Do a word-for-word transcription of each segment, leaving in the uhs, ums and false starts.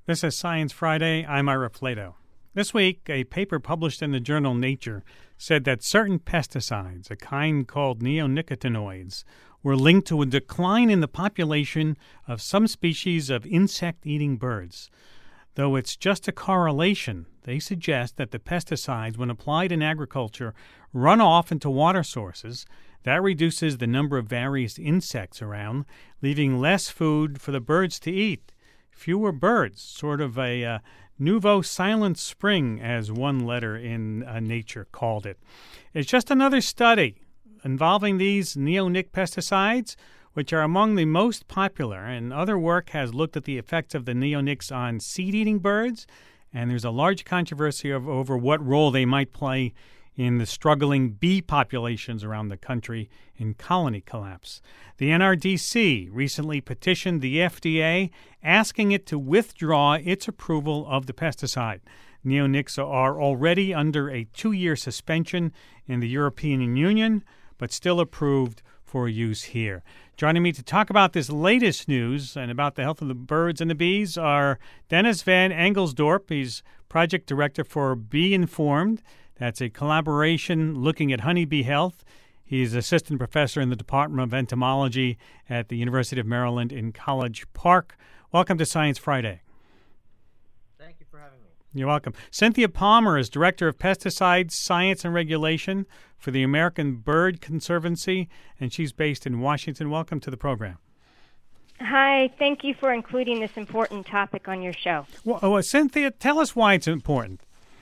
This is Science Friday. I'm Ira Flato. This week, a paper published in the journal Nature said that certain pesticides, a kind called neonicotinoids, were linked to a decline in the population of some species of insect-eating birds. Though it's just a correlation, they suggest that the pesticides, when applied in agriculture, run off into water sources. That reduces the number of various insects around, leaving less food for the birds to eat. Fewer birds, sort of a uh, nouveau silent spring, as one letter in uh, Nature called it. It's just another study involving these neonic pesticides, which are among the most popular, and other work has looked at the effects of the neonics on seed-eating birds, and there's a large controversy of, over what role they might play in the struggling bee populations around the country in colony collapse. The N R D C recently petitioned the F D A asking it to withdraw its approval of the pesticide. Neonics are already under a two-year suspension in the European Union, but still approved for use here. Joining me to talk about this latest news and about the health of the birds and the bees are Dennis Van Engelsdorp. He's project director for Bee Informed. That's a collaboration looking at honeybee health. He's assistant professor in the Department of Entomology at the University of Maryland in College Park. Welcome to Science Friday. Thank you for having me. You're welcome. Cynthia Palmer is Director of Pesticides Science and Regulation for the American Bird Conservancy, and she's based in Washington. Welcome to the program. Hi. Thank you for including this important topic on your show. Well, well, Cynthia, tell us why it's important.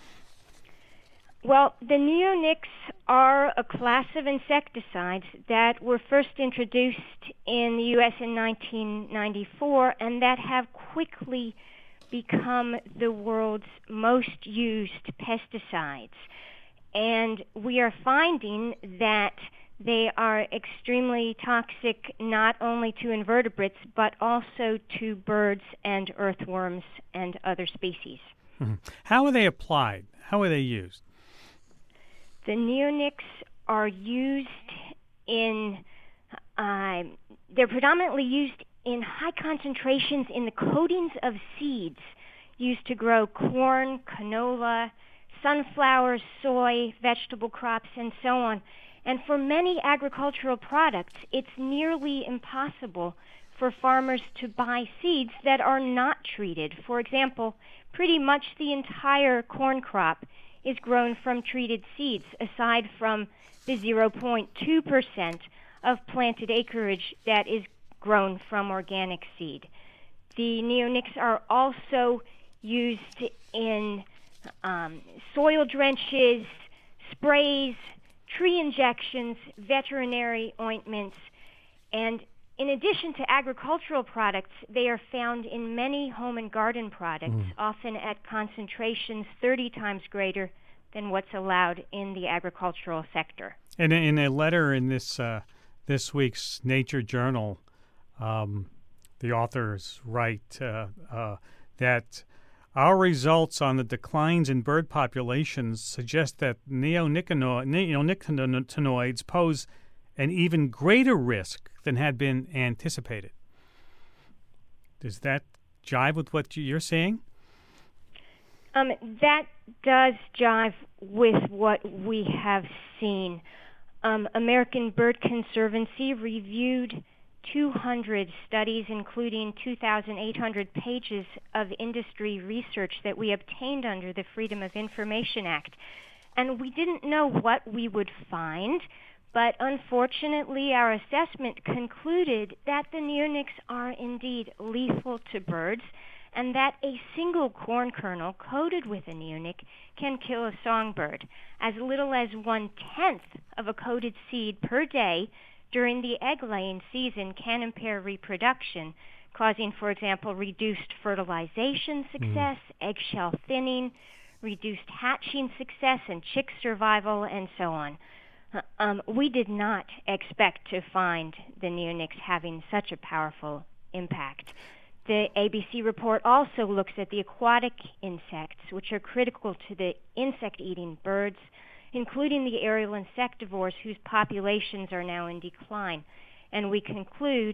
Well, the neonics are a class of insecticides that were first introduced in the U S in nineteen ninety-four and that have quickly become the world's most used pesticides. And we are finding that they are extremely toxic not only to invertebrates but also to birds and earthworms and other species. Mm-hmm. How are they applied? How are they used? The neonics are used in, uh, they're predominantly used in high concentrations in the coatings of seeds used to grow corn, canola, sunflowers, soy, vegetable crops, and so on. And for many agricultural products, it's nearly impossible for farmers to buy seeds that are not treated. For example, pretty much the entire corn crop is grown from treated seeds, aside from the zero point two percent of planted acreage that is grown from organic seed. The neonics are also used in um, soil drenches, sprays, tree injections, veterinary ointments, and in addition to agricultural products, they are found in many home and garden products, mm. often at concentrations thirty times greater than what's allowed in the agricultural sector. And in a letter in this uh, this week's Nature journal, um, the authors write uh, uh, that our results on the declines in bird populations suggest that neonicotino- neonicotinoids pose an even greater risk than had been anticipated. Does that jive with what you're saying? Um, that does jive with what we have seen. Um, American Bird Conservancy reviewed two hundred studies, including two thousand eight hundred pages of industry research that we obtained under the Freedom of Information Act. And we didn't know what we would find, but unfortunately our assessment concluded that the neonics are indeed lethal to birds, and that a single corn kernel coated with a neonic can kill a songbird. As little as one-tenth of a coated seed per day during the egg-laying season can impair reproduction, causing, for example, reduced fertilization success, mm. eggshell thinning, reduced hatching success and chick survival, and so on. Uh, um, we did not expect to find the neonics having such a powerful impact. The A B C report also looks at the aquatic insects, which are critical to the insect-eating birds, including the aerial insectivores whose populations are now in decline. And we conclude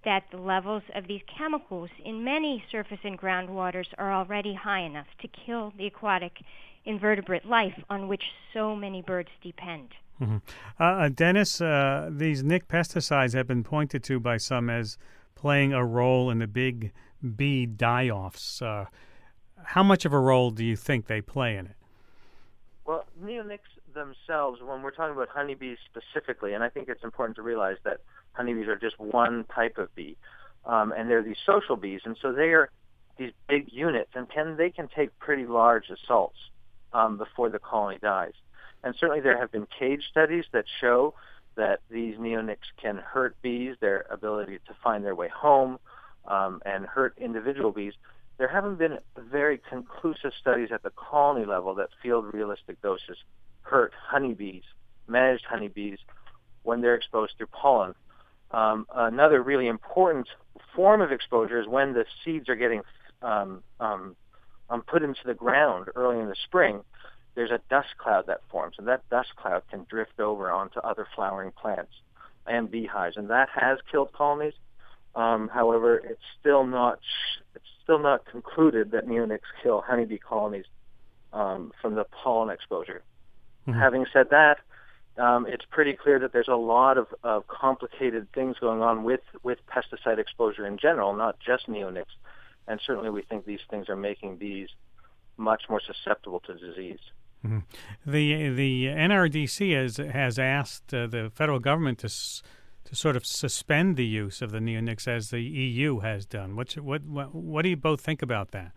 that the levels of these chemicals in many surface and groundwaters are already high enough to kill the aquatic invertebrate life on which so many birds depend. Mm-hmm. Uh, Dennis, uh, these N I C pesticides have been pointed to by some as playing a role in the big bee die-offs. Uh, how much of a role do you think they play in it? Well, neonics themselves, when we're talking about honeybees specifically, and I think it's important to realize that honeybees are just one type of bee, um, and they're these social bees, and so they are these big units, and can they can take pretty large assaults um, before the colony dies. And certainly there have been cage studies that show that these neonics can hurt bees, their ability to find their way home, um, and hurt individual bees. There haven't been very conclusive studies at the colony level that field realistic doses hurt honeybees, managed honeybees, when they're exposed through pollen. Um, another really important form of exposure is when the seeds are getting um, um, um, put into the ground early in the spring. There's a dust cloud that forms, and that dust cloud can drift over onto other flowering plants and beehives, and that has killed colonies. Um, however, it's still not it's still not concluded that neonics kill honeybee colonies um, from the pollen exposure. Mm-hmm. Having said that, um, it's pretty clear that there's a lot of, of complicated things going on with, with pesticide exposure in general, not just neonics, and certainly we think these things are making bees much more susceptible to disease. Mm-hmm. The the N R D C has has asked uh, the federal government to s- to sort of suspend the use of the neonics as the E U has done. What's, what what what do you both think about that?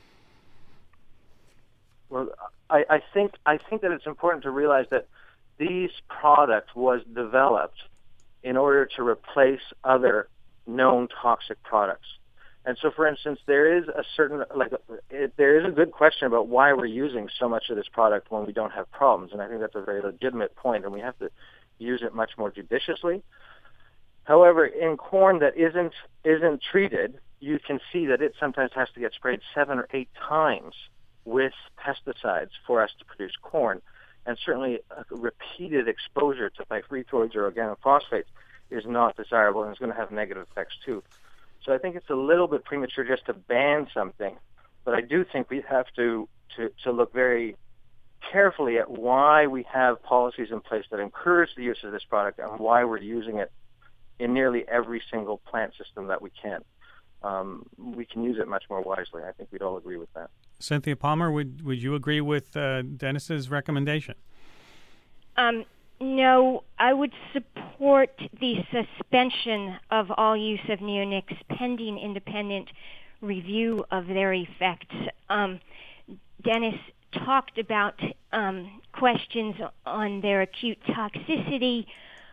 Well, I, I think I think that it's important to realize that these products was developed in order to replace other known toxic products. And so, for instance, there is a certain, like, it, there is a good question about why we're using so much of this product when we don't have problems, and I think that's a very legitimate point, and we have to use it much more judiciously. However, in corn that isn't isn't treated, you can see that it sometimes has to get sprayed seven or eight times with pesticides for us to produce corn, and certainly a repeated exposure to pyrethroids or organophosphates is not desirable and is going to have negative effects too. So I think it's a little bit premature just to ban something, but I do think we have to, to, to look very carefully at why we have policies in place that encourage the use of this product and why we're using it in nearly every single plant system that we can. Um, we can use it much more wisely. I think we'd all agree with that. Cynthia Palmer, would would you agree with uh, Dennis's recommendation? Um, no, I would support the suspension of all use of neonics pending independent review of their effects. Um, Dennis talked about um, questions on their acute toxicity,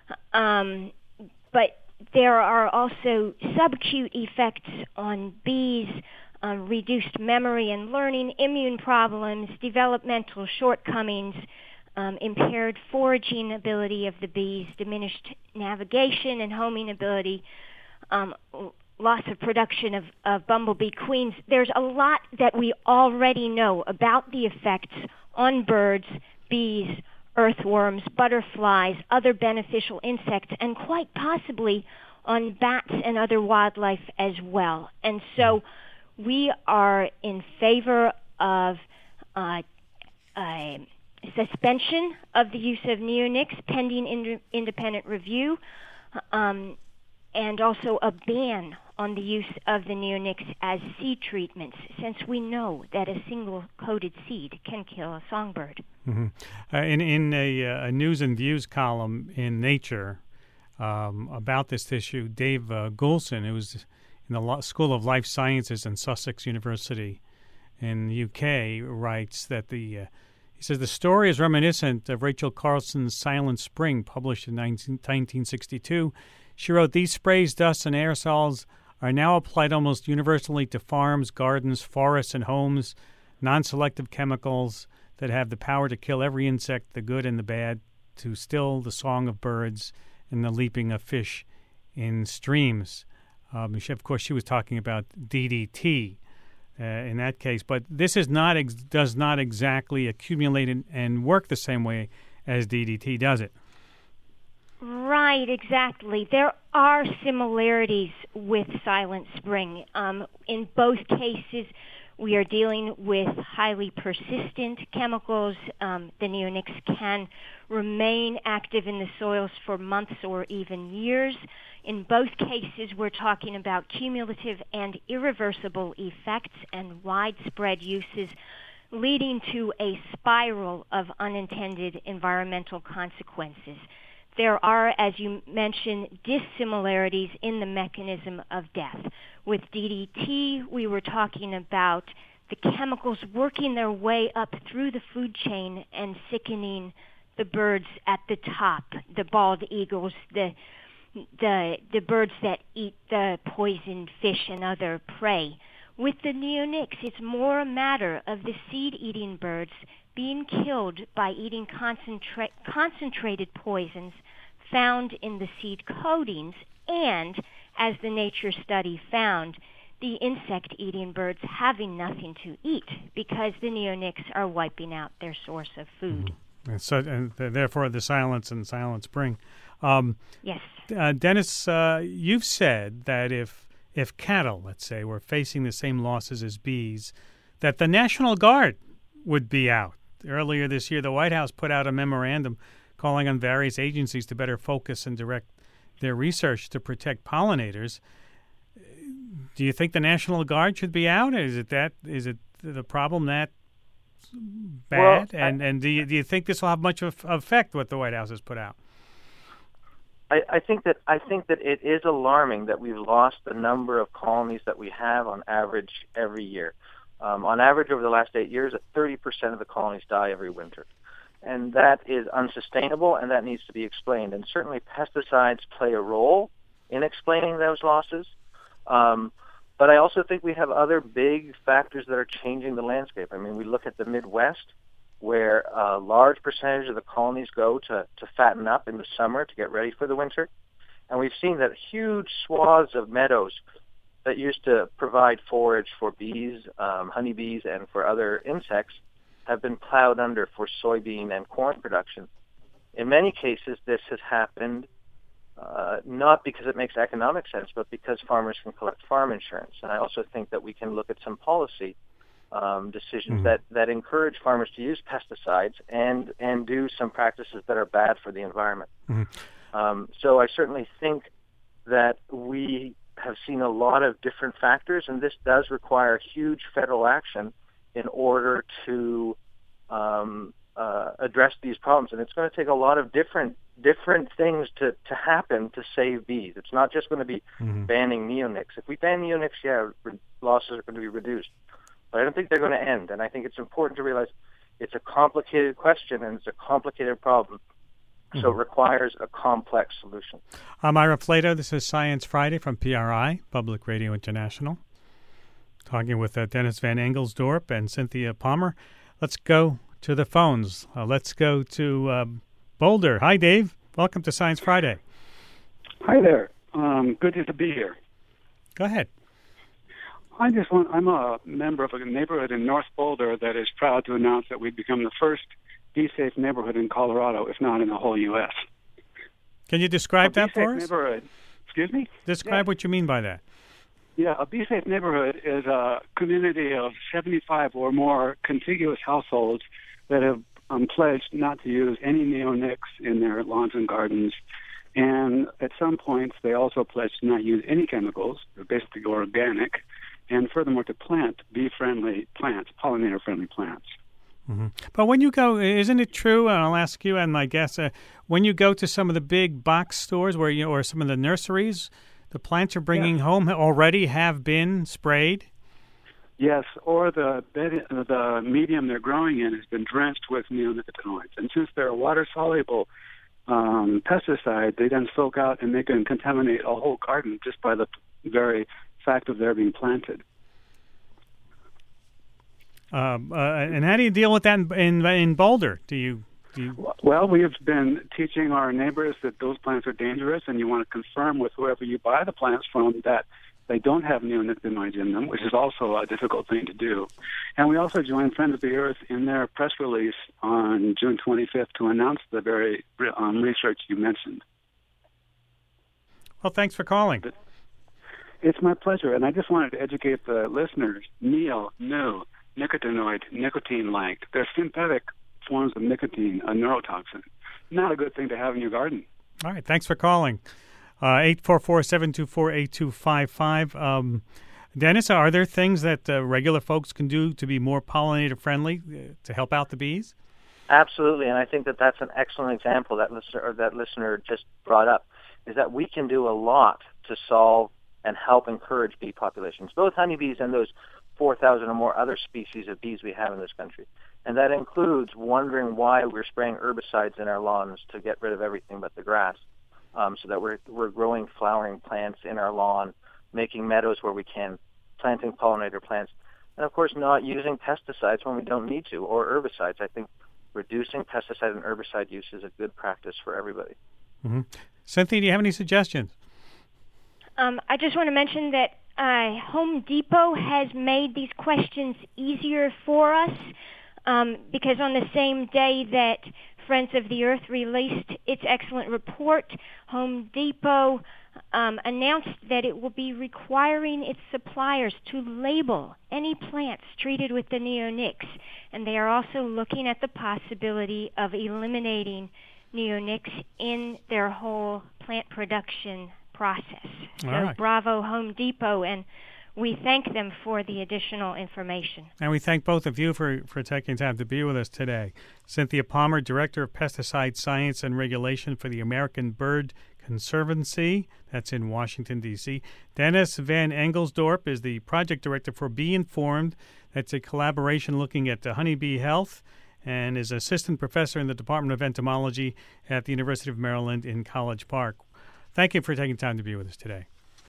um, but there are also subacute effects on bees, um, reduced memory and learning, immune problems, developmental shortcomings, um, impaired foraging ability of the bees, diminished navigation and homing ability, um, loss of production of, of bumblebee queens. There's a lot that we already know about the effects on birds, bees, earthworms, butterflies, other beneficial insects, and quite possibly on bats and other wildlife as well. And so we are in favor of uh, uh, suspension of the use of neonics pending ind- independent review, um, and also a ban on the use of the neonics as seed treatments, since we know that a single coated seed can kill a songbird. Mm-hmm. Uh, in in a, a News and Views column in Nature um, about this issue, Dave uh, Goulson, who was in the Law School of Life Sciences in Sussex University in the U K, writes that the uh, he says the story is reminiscent of Rachel Carlson's Silent Spring, published in nineteen sixty-two. She wrote, "These sprays, dusts, and aerosols are now applied almost universally to farms, gardens, forests, and homes, non-selective chemicals that have the power to kill every insect, the good and the bad, to still the song of birds and the leaping of fish in streams." Um, she, of course, she was talking about D D T uh, in that case, but this is not ex- does not exactly accumulate and, and work the same way as D D T, does it? Right, exactly. There are similarities with Silent Spring. Um, in both cases, we are dealing with highly persistent chemicals. Um, the neonics can remain active in the soils for months or even years. In both cases, we're talking about cumulative and irreversible effects and widespread uses, leading to a spiral of unintended environmental consequences. There are, as you mentioned, dissimilarities in the mechanism of death. With D D T, we were talking about the chemicals working their way up through the food chain and sickening the birds at the top, the bald eagles, the the the birds that eat the poisoned fish and other prey. With the neonics, it's more a matter of the seed-eating birds being killed by eating concentra- concentrated poisons found in the seed coatings, and, as the Nature study found, the insect-eating birds having nothing to eat because the neonics are wiping out their source of food. Mm-hmm. And so, and therefore, the silence and Silent Spring. Um, yes. Uh, Dennis, uh, you've said that if if cattle, let's say, were facing the same losses as bees, that the National Guard would be out. Earlier this year, the White House put out a memorandum calling on various agencies to better focus and direct their research to protect pollinators. Do you think the National Guard should be out? Is it that? Is it the problem that bad? Well, and I, and do you do you think this will have much of effect what the White House has put out? I, I think that I think that it is alarming that we've lost the number of colonies that we have on average every year. Um, on average, over the last eight years, thirty percent of the colonies die every winter. And that is unsustainable, and that needs to be explained. And certainly pesticides play a role in explaining those losses. Um, but I also think we have other big factors that are changing the landscape. I mean, we look at the Midwest, where a large percentage of the colonies go to, to fatten up in the summer to get ready for the winter. And we've seen that huge swaths of meadows that used to provide forage for bees, um, honeybees, and for other insects have been plowed under for soybean and corn production. In many cases, this has happened uh, not because it makes economic sense, but because farmers can collect farm insurance. And I also think that we can look at some policy um, decisions mm-hmm. that, that encourage farmers to use pesticides and, and do some practices that are bad for the environment. Mm-hmm. Um, so I certainly think that we have seen a lot of different factors, and this does require huge federal action in order to um, uh, address these problems. And it's going to take a lot of different different things to, to happen to save bees. It's not just going to be mm-hmm. banning neonics. If we ban neonics, yeah, re- losses are going to be reduced. But I don't think they're going to end. And I think it's important to realize it's a complicated question and it's a complicated problem. Mm-hmm. So it requires a complex solution. I'm Ira Flatow. This is Science Friday from P R I, Public Radio International. Talking with uh, Dennis Van Engelsdorp and Cynthia Palmer. Let's go to the phones. Uh, let's go to uh, Boulder. Hi, Dave. Welcome to Science Friday. Hi there. Um, good to be here. Go ahead. I just want, I'm a member of a neighborhood in North Boulder that is proud to announce that we've become the first bee-safe neighborhood in Colorado, if not in the whole U S. Can you describe that for us? Neighborhood. Excuse me? Describe yeah. what you mean by that. Yeah, a bee-safe neighborhood is a community of seventy-five or more contiguous households that have um, pledged not to use any neonics in their lawns and gardens. And at some points, they also pledged to not use any chemicals. They're basically organic. And furthermore, to plant bee-friendly plants, pollinator-friendly plants. Mm-hmm. But when you go, isn't it true, and I'll ask you and my guest, uh, when you go to some of the big box stores where you, or some of the nurseries, the plants you're bringing yeah. home already have been sprayed? Yes, or the bed, the medium they're growing in has been drenched with neonicotinoids. And since they're a water-soluble um, pesticide, they then soak out and they can contaminate a whole garden just by the very fact of their being planted. Um, uh, and how do you deal with that in in, in Boulder? Do you, do you? Well, we have been teaching our neighbors that those plants are dangerous, and you want to confirm with whoever you buy the plants from that they don't have neonicotinoids in them, which is also a difficult thing to do. And we also joined Friends of the Earth in their press release on June twenty-fifth to announce the very um, research you mentioned. Well, thanks for calling. It's my pleasure, and I just wanted to educate the listeners. Neo, new, nicotinoid, nicotine-like. They're synthetic forms of nicotine, a neurotoxin. Not a good thing to have in your garden. All right, thanks for calling. Uh, eight four four, seven two four, eight two five five. Um, Dennis, are there things that uh, regular folks can do to be more pollinator-friendly uh, to help out the bees? Absolutely, and I think that that's an excellent example that listener, or that listener just brought up, is that we can do a lot to solve and help encourage bee populations, both honeybees and those four thousand or more other species of bees we have in this country. And that includes wondering why we're spraying herbicides in our lawns to get rid of everything but the grass, um, so that we're, we're growing flowering plants in our lawn, making meadows where we can, planting pollinator plants, and of course not using pesticides when we don't need to, or herbicides. I think reducing pesticide and herbicide use is a good practice for everybody. Mm-hmm. Cynthia, do you have any suggestions? Um, I just want to mention that uh, Home Depot has made these questions easier for us um, because on the same day that Friends of the Earth released its excellent report, Home Depot um, announced that it will be requiring its suppliers to label any plants treated with the neonics, and they are also looking at the possibility of eliminating neonics in their whole plant production process. So All right. Bravo, Home Depot, and we thank them for the additional information. And we thank both of you for, for taking time to be with us today. Cynthia Palmer, Director of Pesticide Science and Regulation for the American Bird Conservancy. That's in Washington, D C Dennis Van Engelsdorp is the Project Director for Bee Informed. That's a collaboration looking at uh, honeybee health, and is Assistant Professor in the Department of Entomology at the University of Maryland in College Park. Thank you for taking time to be with us today.